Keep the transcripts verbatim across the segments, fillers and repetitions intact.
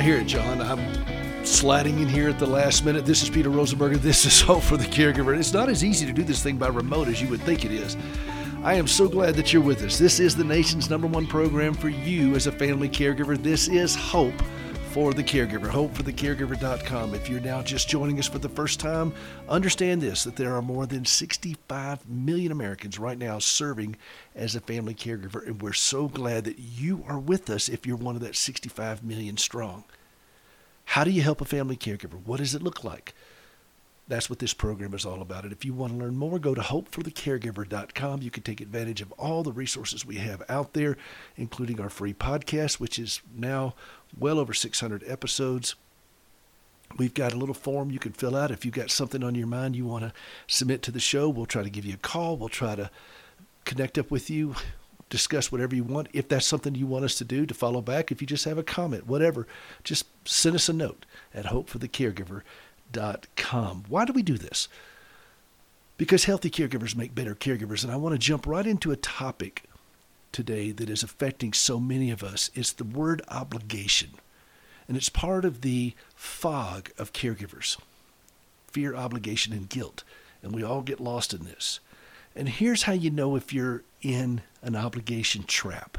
hear it, John. I'm sliding in here at the last minute. This is Peter Rosenberger. This is Hope for the Caregiver. It's not as easy to do this thing by remote as you would think it is. I am so glad that you're with us. This is the nation's number one program for you as a family caregiver. This is Hope for the Caregiver, hope for the caregiver dot com. If you're now just joining us for the first time, understand this, that there are more than sixty-five million Americans right now serving as a family caregiver, and we're so glad that you are with us if you're one of that sixty-five million strong. How do you help a family caregiver? What does it look like? That's what this program is all about. And if you want to learn more, go to hope for the caregiver dot com. You can take advantage of all the resources we have out there, including our free podcast, which is now well over six hundred episodes. We've got a little form you can fill out. If you've got something on your mind you want to submit to the show, we'll try to give you a call. We'll try to connect up with you, discuss whatever you want. If that's something you want us to do, to follow back, if you just have a comment, whatever, just send us a note at hope for the caregiver dot com. Why do we do this? Because healthy caregivers make better caregivers. And I want to jump right into a topic today that is affecting so many of us. It's the word obligation. And it's part of the fog of caregivers. Fear, obligation, and guilt. And we all get lost in this. And here's how you know if you're in an obligation trap.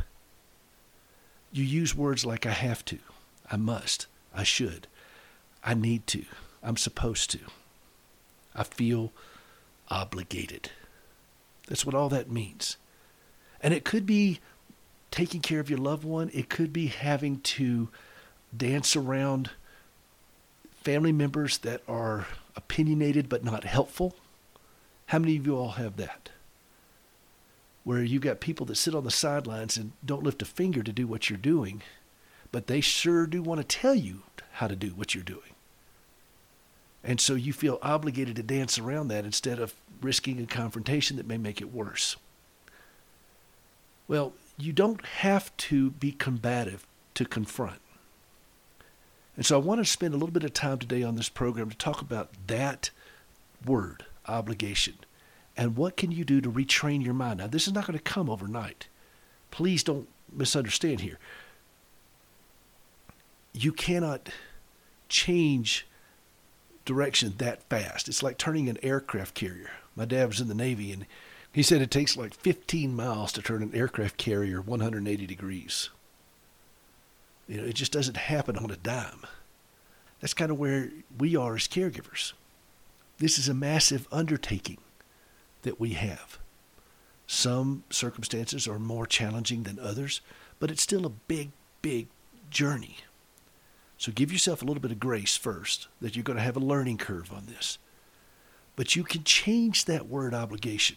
You use words like I have to, I must, I should, I need to, I'm supposed to. I feel obligated. That's what all that means. And it could be taking care of your loved one. It could be having to dance around family members that are opinionated but not helpful. How many of you all have that? Where you got people that sit on the sidelines and don't lift a finger to do what you're doing, but they sure do want to tell you how to do what you're doing. And so you feel obligated to dance around that instead of risking a confrontation that may make it worse. Well, you don't have to be combative to confront. And so I want to spend a little bit of time today on this program to talk about that word, obligation, and what can you do to retrain your mind. Now, this is not going to come overnight. Please don't misunderstand here. You cannot change direction that fast. It's like turning an aircraft carrier. My dad was in the Navy, and he said it takes like fifteen miles to turn an aircraft carrier one hundred eighty degrees. You know, it just doesn't happen on a dime. That's kind of where we are as caregivers. This is a massive undertaking that we have. Some circumstances are more challenging than others, but it's still a big, big journey. So give yourself a little bit of grace first, that you're going to have a learning curve on this. But you can change that word obligation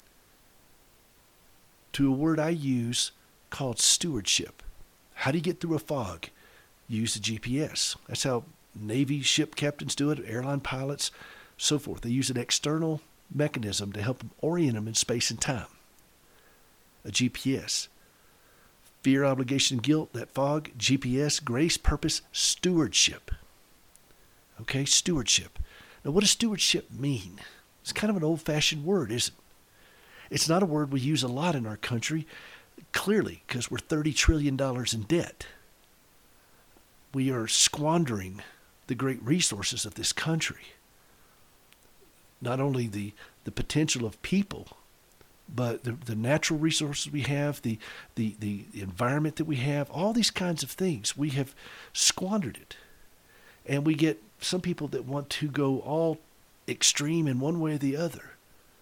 to a word I use called stewardship. How do you get through a fog? Use the G P S. That's how Navy ship captains do it, airline pilots, so forth. They use an external mechanism to help them orient them in space and time. A G P S. Fear, obligation, guilt, that fog, G P S, grace, purpose, stewardship. Okay, stewardship. Now, what does stewardship mean? It's kind of an old-fashioned word, isn't it? It's not a word we use a lot in our country, clearly, because we're thirty trillion dollars in debt. We are squandering the great resources of this country. Not only the, the potential of people, but the, the natural resources we have, the, the, the environment that we have, all these kinds of things, we have squandered it. And we get some people that want to go all extreme in one way or the other.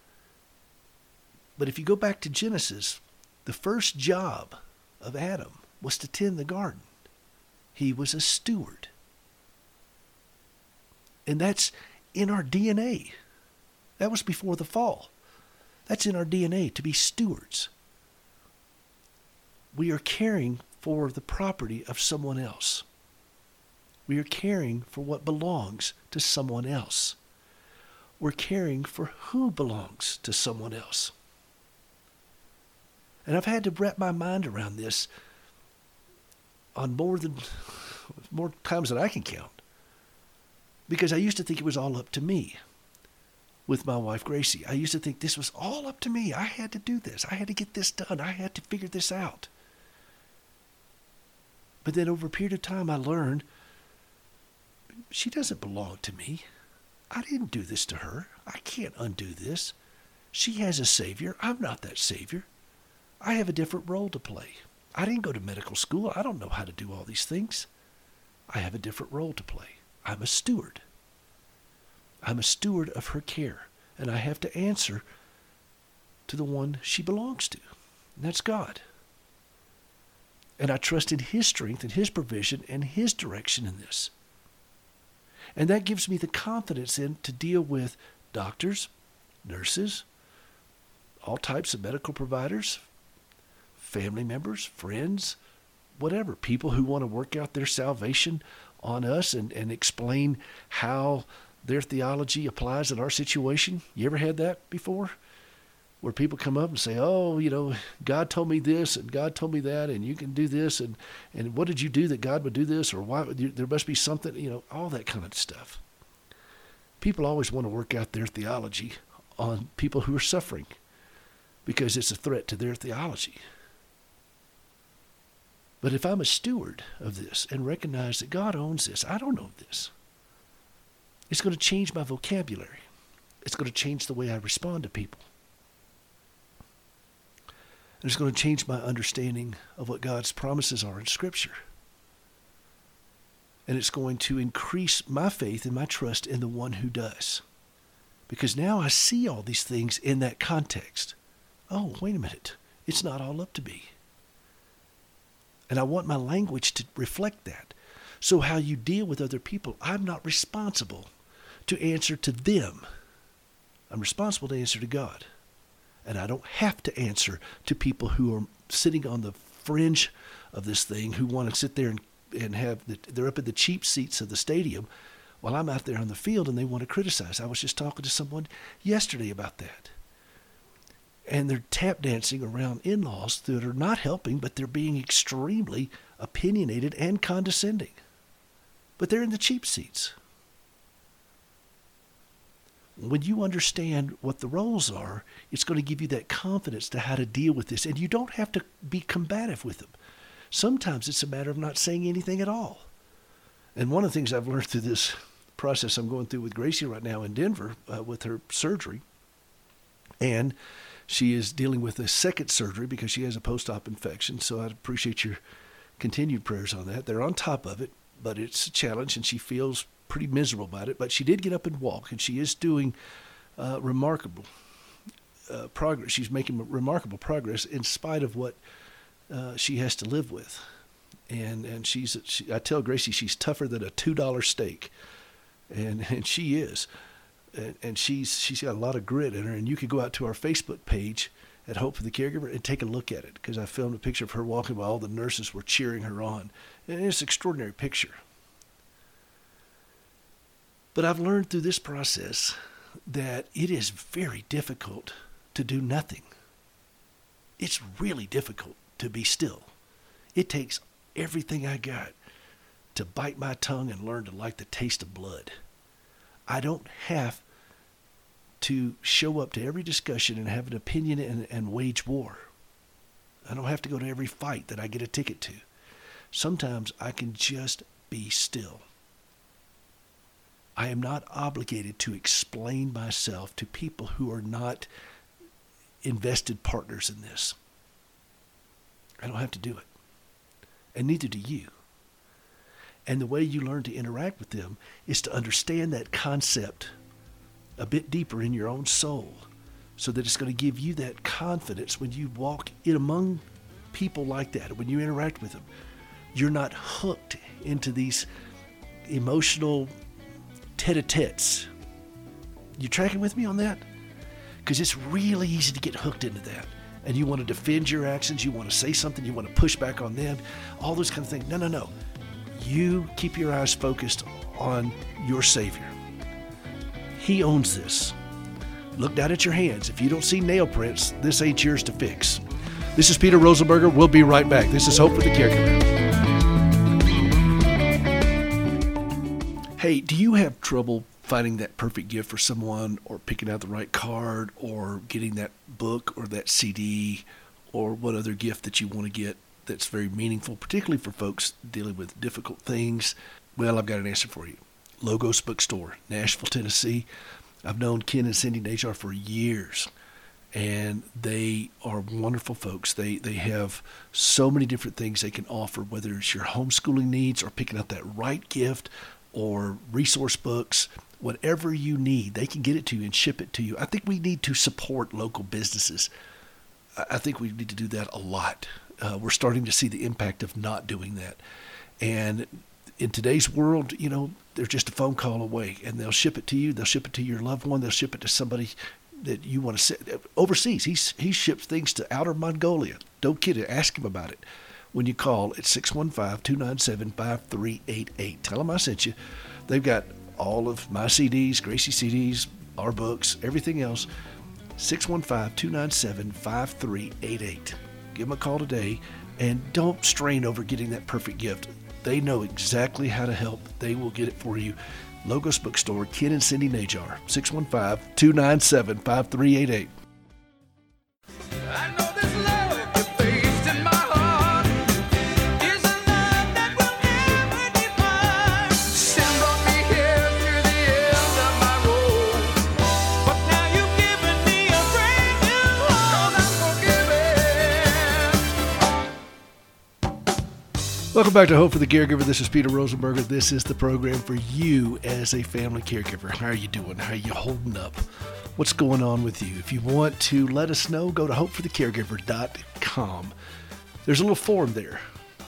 But if you go back to Genesis, the first job of Adam was to tend the garden. He was a steward. And that's in our D N A. That was before the fall. That's in our D N A, to be stewards. We are caring for the property of someone else. We are caring for what belongs to someone else. We're caring for who belongs to someone else. And I've had to wrap my mind around this on more than more times than I can count. Because I used to think it was all up to me. With my wife, Gracie, I used to think this was all up to me. I had to do this. I had to get this done. I had to figure this out. But then over a period of time, I learned She doesn't belong to me. I didn't do this to her. I can't undo this. She has a Savior. I'm not that Savior. I have a different role to play. I didn't go to medical school. I don't know how to do all these things. I have a different role to play. I'm a steward. I'm a steward of her care, and I have to answer to the one she belongs to, and that's God. And I trust in His strength and His provision and His direction in this. And that gives me the confidence in to deal with doctors, nurses, all types of medical providers, family members, friends, whatever, people who want to work out their salvation on us and, and explain how their theology applies in our situation. You ever had that before? Where people come up and say, oh, you know, God told me this and God told me that and you can do this and, and what did you do that God would do this, or why would you, there must be something, you know, all that kind of stuff. People always want to work out their theology on people who are suffering because it's a threat to their theology. But if I'm a steward of this and recognize that God owns this, I don't own this, it's going to change my vocabulary. It's going to change the way I respond to people. And it's going to change my understanding of what God's promises are in Scripture. And it's going to increase my faith and my trust in the one who does. Because now I see all these things in that context. Oh, wait a minute. It's not all up to me. And I want my language to reflect that. So how you deal with other people, I'm not responsible to answer to them. I'm responsible to answer to God. And I don't have to answer to people who are sitting on the fringe of this thing, who want to sit there and, and have, the, they're up in the cheap seats of the stadium while I'm out there on the field and they want to criticize. I was just talking to someone yesterday about that. And they're tap dancing around in-laws that are not helping, but they're being extremely opinionated and condescending. But they're in the cheap seats. When you understand what the roles are, it's going to give you that confidence to how to deal with this. And you don't have to be combative with them. Sometimes it's a matter of not saying anything at all. And one of the things I've learned through this process I'm going through with Gracie right now in Denver uh, with her surgery, and she is dealing with a second surgery because she has a post-op infection. So I'd appreciate your continued prayers on that. They're on top of it, but it's a challenge, and she feels pretty miserable about it. But she did get up and walk, and she is doing uh, remarkable uh, progress. She's making remarkable progress in spite of what uh, she has to live with. And and she's she, I tell Gracie she's tougher than a two dollar steak, and and she is. And, and she's she's got a lot of grit in her. And you could go out to our Facebook page at Hope for the Caregiver and take a look at it, because I filmed a picture of her walking while all the nurses were cheering her on. And it's an extraordinary picture. But I've learned through this process that it is very difficult to do nothing. It's really difficult to be still. It takes everything I got to bite my tongue and learn to like the taste of blood. I don't have to show up to every discussion and have an opinion and, and wage war. I don't have to go to every fight that I get a ticket to. Sometimes I can just be still. I am not obligated to explain myself to people who are not invested partners in this. I don't have to do it. And neither do you. And the way you learn to interact with them is to understand that concept a bit deeper in your own soul, so that it's going to give you that confidence when you walk in among people like that, when you interact with them. You're not hooked into these emotional tete-a-tetes. You tracking with me on that? Because it's really easy to get hooked into that. And you want to defend your actions, you want to say something, you want to push back on them, all those kind of things. No, no, no. You keep your eyes focused on your Savior. He owns this. Look down at your hands. If you don't see nail prints, this ain't yours to fix. This is Peter Rosenberger. We'll be right back. This is Hope for the Caregiver. Hey, do you have trouble finding that perfect gift for someone, or picking out the right card, or getting that book or that C D, or what other gift that you want to get that's very meaningful, particularly for folks dealing with difficult things? Well, I've got an answer for you. Logos Bookstore, Nashville, Tennessee. I've known Ken and Cindy Najar for years, and they are wonderful folks. They they have so many different things they can offer, whether it's your homeschooling needs or picking up that right gift or resource books, whatever you need, they can get it to you and ship it to you. I think we need to support local businesses. I think we need to do that a lot. Uh, we're starting to see the impact of not doing that. And in today's world, you know, they're just a phone call away, and they'll ship it to you. They'll ship it to your loved one. They'll ship it to somebody that you want to send overseas. He's, he ships things to outer Mongolia. Don't kid it. Ask him about it when you call at six one five, two nine seven, five three eight eight. Tell them I sent you. They've got all of my C Ds, Gracie C Ds, our books, everything else. six one five, two nine seven, five three eight eight. Give them a call today, and don't strain over getting that perfect gift. They know exactly how to help. They will get it for you. Logos Bookstore, Ken and Cindy Najar, six one five, two nine seven, five three eight eight. I know this love you placed in my heart is a love that will never depart. Sin brought me here to the end of my road, but now you've given me a brand new heart. 'Cause I'm forgiven. Welcome back to Hope for the Caregiver. This is Peter Rosenberger. This is the program for you as a family caregiver. How are you doing? How are you holding up? What's going on with you? If you want to let us know, go to hope for the caregiver dot com. There's a little form there.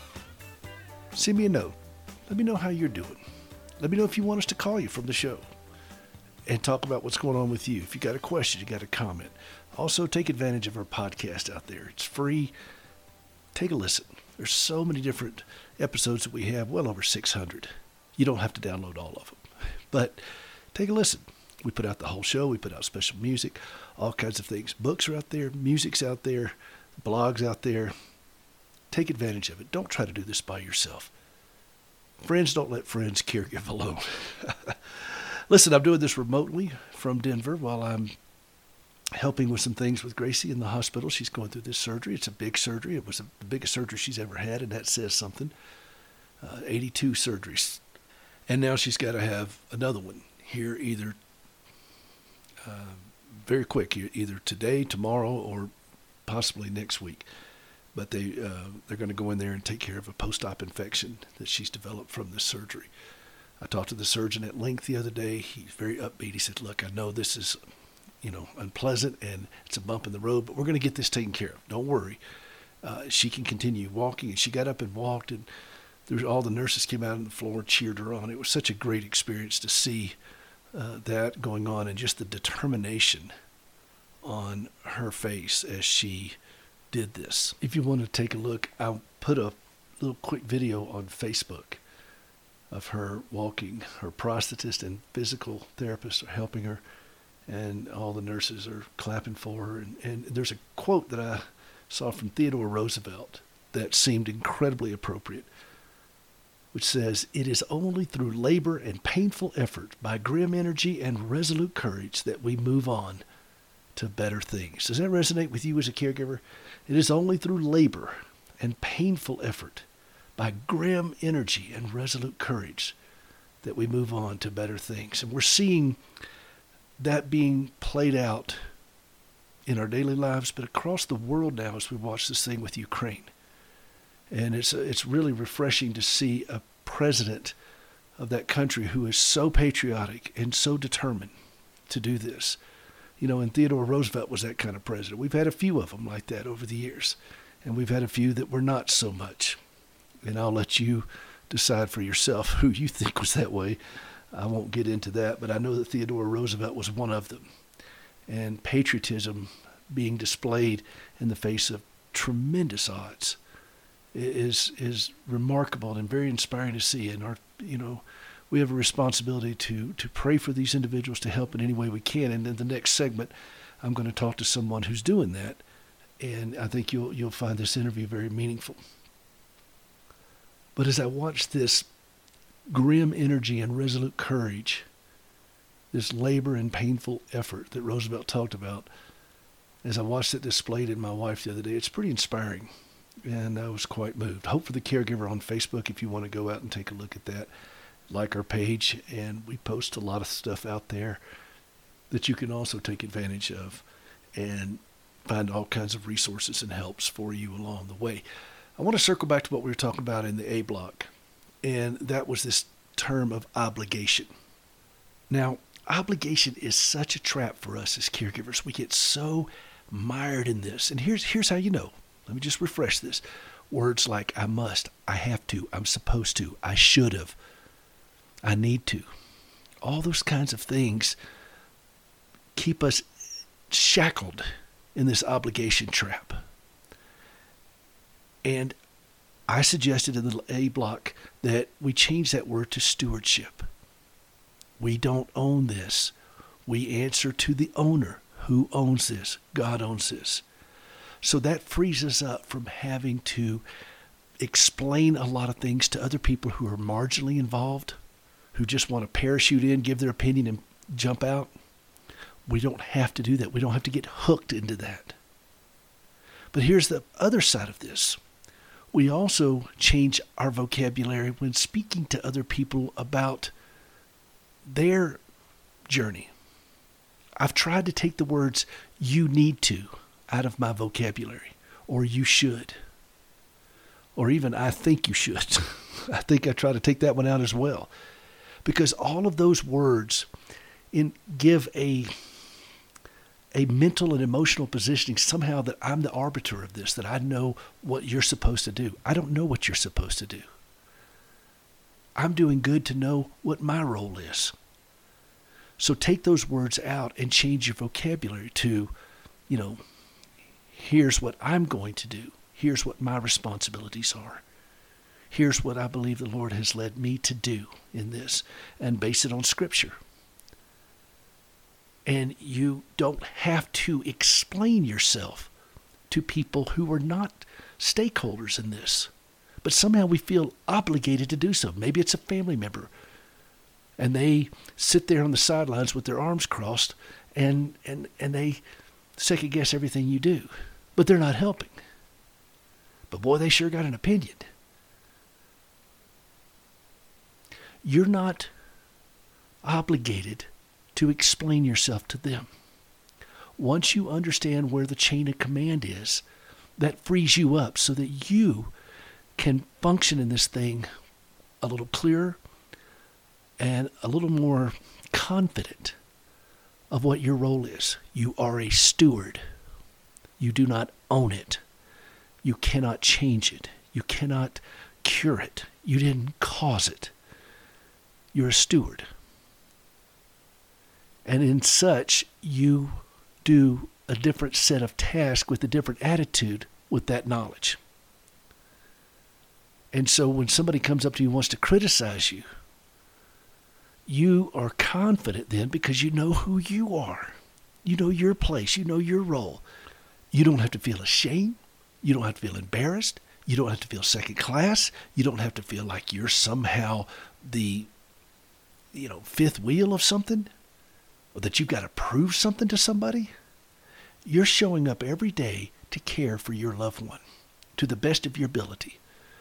Send me a note. Let me know how you're doing. Let me know if you want us to call you from the show and talk about what's going on with you. If you got a question, you got a comment. Also, take advantage of our podcast out there. It's free. Take a listen. There's so many different episodes that we have, well over six hundred. You don't have to download all of them, but take a listen. We put out the whole show. We put out special music, all kinds of things. Books are out there. Music's out there. Blogs out there. Take advantage of it. Don't try to do this by yourself. Friends don't let friends caregive alone. Listen, I'm doing this remotely from Denver while I'm helping with some things with Gracie in the hospital. She's going through this surgery. It's a big surgery. It was the biggest surgery she's ever had, and that says something. Uh, eighty-two surgeries. And now she's got to have another one here either uh, very quick, either today, tomorrow, or possibly next week. But they, uh, they're going to go in there and take care of a post-op infection that she's developed from this surgery. I talked to the surgeon at length the other day. He's very upbeat. He said, look, I know this is you know, unpleasant and it's a bump in the road, but we're going to get this taken care of. Don't worry. Uh, she can continue walking. And she got up and walked, and there's all the nurses came out on the floor and cheered her on. It was such a great experience to see uh, that going on, and just the determination on her face as she did this. If you want to take a look, I'll put a little quick video on Facebook of her walking. Her prosthetist and physical therapist are helping her, and all the nurses are clapping for her. And, and there's a quote that I saw from Theodore Roosevelt that seemed incredibly appropriate, which says, "It is only through labor and painful effort, by grim energy and resolute courage, that we move on to better things." Does that resonate with you as a caregiver? It is only through labor and painful effort, by grim energy and resolute courage, that we move on to better things. And we're seeing that being played out in our daily lives, but across the world now as we watch this thing with Ukraine. And it's it's really refreshing to see a president of that country who is so patriotic and so determined to do this. You know, and Theodore Roosevelt was that kind of president. We've had a few of them like that over the years, and we've had a few that were not so much. And I'll let you decide for yourself who you think was that way. I won't get into that, but I know that Theodore Roosevelt was one of them. And patriotism being displayed in the face of tremendous odds is is remarkable and very inspiring to see. And our, you know, we have a responsibility to to pray for these individuals, to help in any way we can. And in the next segment, I'm going to talk to someone who's doing that, and I think you'll you'll find this interview very meaningful. But as I watch this grim energy and resolute courage, this labor and painful effort that Roosevelt talked about, as I watched it displayed in my wife the other day, it's pretty inspiring, and I was quite moved. Hope for the Caregiver on Facebook if you want to go out and take a look at that. like our page, and we post a lot of stuff out there that you can also take advantage of and find all kinds of resources and helps for you along the way. I want to circle back to what we were talking about in the A block, and that was this term of obligation. Now, obligation is such a trap for us as caregivers. We get so mired in this. And here's here's how you know. Let me just refresh this. Words like I must, I have to, I'm supposed to, I should have, I need to. All those kinds of things keep us shackled in this obligation trap. And I suggested in the A block that we change that word to stewardship. We don't own this. We answer to the owner. Who owns this? God owns this. So that frees us up from having to explain a lot of things to other people who are marginally involved, who just want to parachute in, give their opinion, and jump out. We don't have to do that. We don't have to get hooked into that. But here's the other side of this. We also change our vocabulary when speaking to other people about their journey. I've tried to take the words "you need to" out of my vocabulary, or "you should," or even "I think you should." I think I try to take that one out as well, because all of those words in give a a mental and emotional positioning somehow that I'm the arbiter of this, that I know what you're supposed to do. I don't know what you're supposed to do. I'm doing good to know what my role is. So take those words out and change your vocabulary to, you know, here's what I'm going to do. Here's what my responsibilities are. Here's what I believe the Lord has led me to do in this, and base it on Scripture. And you don't have to explain yourself to people who are not stakeholders in this. But somehow we feel obligated to do so. Maybe it's a family member, and they sit there on the sidelines with their arms crossed, and, and, and they second guess everything you do. But they're not helping. But boy, they sure got an opinion. You're not obligated to explain yourself to them. Once you understand where the chain of command is, that frees you up so that you can function in this thing a little clearer and a little more confident of what your role is. You are a steward. You do not own it. You cannot change it. You cannot cure it. You didn't cause it. You're a steward. And in such, you do a different set of tasks with a different attitude with that knowledge. And so when somebody comes up to you and wants to criticize you, you are confident then because you know who you are. You know your place. You know your role. You don't have to feel ashamed. You don't have to feel embarrassed. You don't have to feel second class. You don't have to feel like you're somehow the, you know, fifth wheel of something, or that you've got to prove something to somebody. You're showing up every day to care for your loved one to the best of your ability,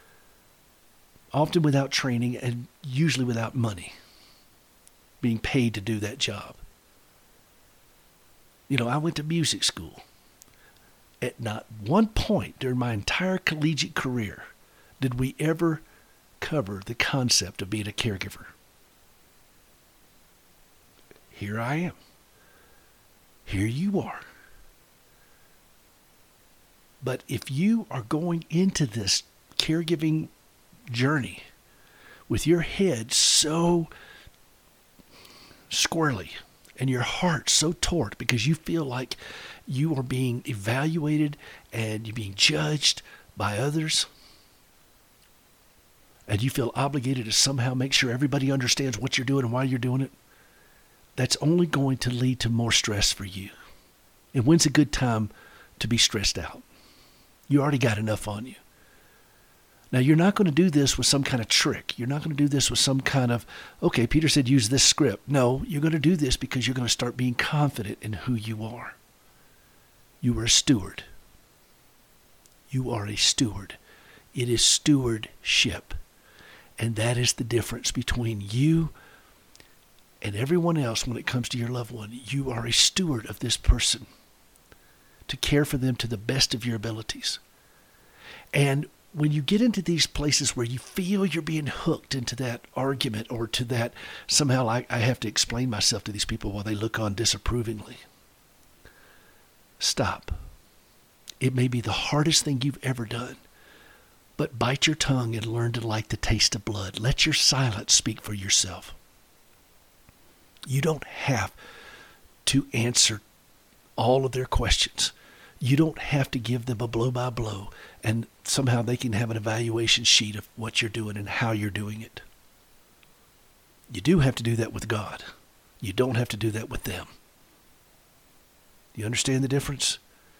often without training and usually without money, being paid to do that job. You know, I went to music school. At not one point during my entire collegiate career did we ever cover the concept of being a caregiver. Here I am. Here you are. But if you are going into this caregiving journey with your head so squirrely and your heart so taut because you feel like you are being evaluated and you're being judged by others, and you feel obligated to somehow make sure everybody understands what you're doing and why you're doing it, that's only going to lead to more stress for you. And when's a good time to be stressed out? You already got enough on you. Now, you're not going to do this with some kind of trick. You're not going to do this with some kind of, okay, Peter said use this script. No, you're going to do this because you're going to start being confident in who you are. You are a steward. You are a steward. It is stewardship. And that is the difference between you and everyone else when it comes to your loved one. You are a steward of this person to care for them to the best of your abilities. And when you get into these places where you feel you're being hooked into that argument or to that, somehow I, I have to explain myself to these people while they look on disapprovingly, stop. It may be the hardest thing you've ever done, but bite your tongue and learn to like the taste of blood. Let your silence speak for yourself. You don't have to answer all of their questions. You don't have to give them a blow-by-blow and somehow they can have an evaluation sheet of what you're doing and how you're doing it. You do have to do that with God. You don't have to do that with them. You understand the difference?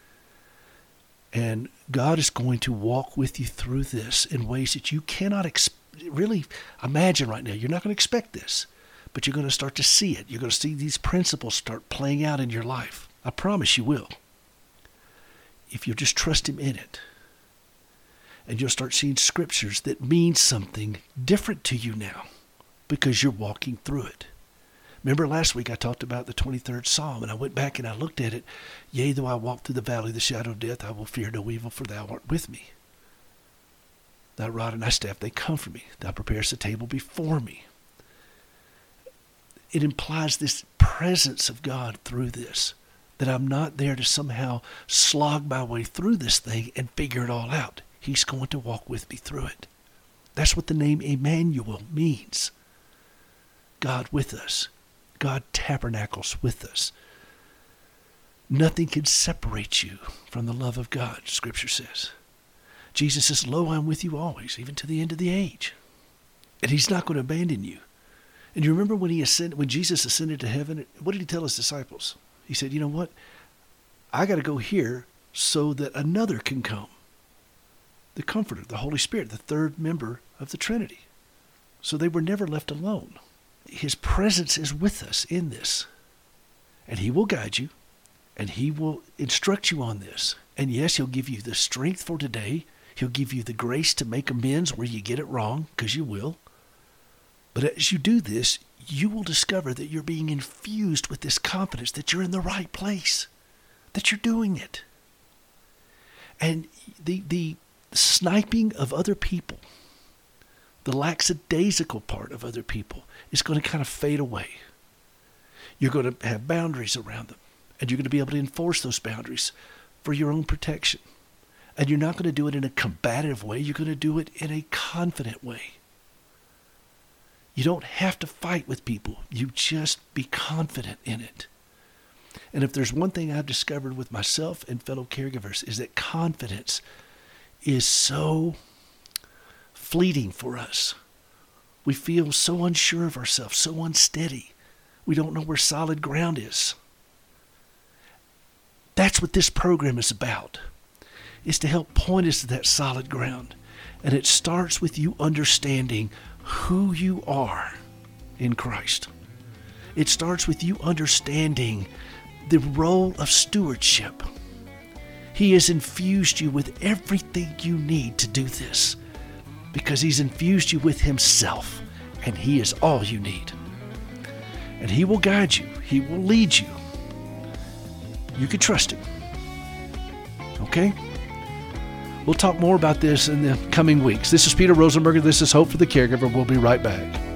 And God is going to walk with you through this in ways that you cannot ex- really imagine right now. You're not going to expect this, but you're going to start to see it. You're going to see these principles start playing out in your life. I promise you will. If you'll just trust him in it. And you'll start seeing scriptures that mean something different to you now because you're walking through it. Remember last week I talked about the twenty-third Psalm, and I went back and I looked at it. Yea, though I walk through the valley of the shadow of death, I will fear no evil, for thou art with me. Thy rod and thy staff, they comfort me. Thou preparest a table before me. It implies this presence of God through this, that I'm not there to somehow slog my way through this thing and figure it all out. He's going to walk with me through it. That's what the name Emmanuel means. God with us. God tabernacles with us. Nothing can separate you from the love of God, Scripture says. Jesus says, lo, I'm with you always, even to the end of the age. And he's not going to abandon you. And you remember when he ascended, when Jesus ascended to heaven, what did he tell his disciples? He said, you know what? I got to go here so that another can come. The Comforter, the Holy Spirit, the third member of the Trinity. So they were never left alone. His presence is with us in this. And he will guide you. And he will instruct you on this. And yes, he'll give you the strength for today. He'll give you the grace to make amends where you get it wrong, because you will. But as you do this, you will discover that you're being infused with this confidence that you're in the right place, that you're doing it. And the the sniping of other people, the lackadaisical part of other people, is going to kind of fade away. You're going to have boundaries around them, and you're going to be able to enforce those boundaries for your own protection. And you're not going to do it in a combative way. You're going to do it in a confident way. You don't have to fight with people. You just be confident in it. And if there's one thing I've discovered with myself and fellow caregivers, is that confidence is so fleeting for us. We feel so unsure of ourselves, so unsteady. We don't know where solid ground is. That's what this program is about, is to help point us to that solid ground. And it starts with you understanding who you are in Christ. It starts with you understanding the role of stewardship. He has infused you with everything you need to do this, because he's infused you with himself, and he is all you need. And he will guide you. He will lead you. You can trust him. Okay? We'll talk more about this in the coming weeks. This is Peter Rosenberger. This is Hope for the Caregiver. We'll be right back.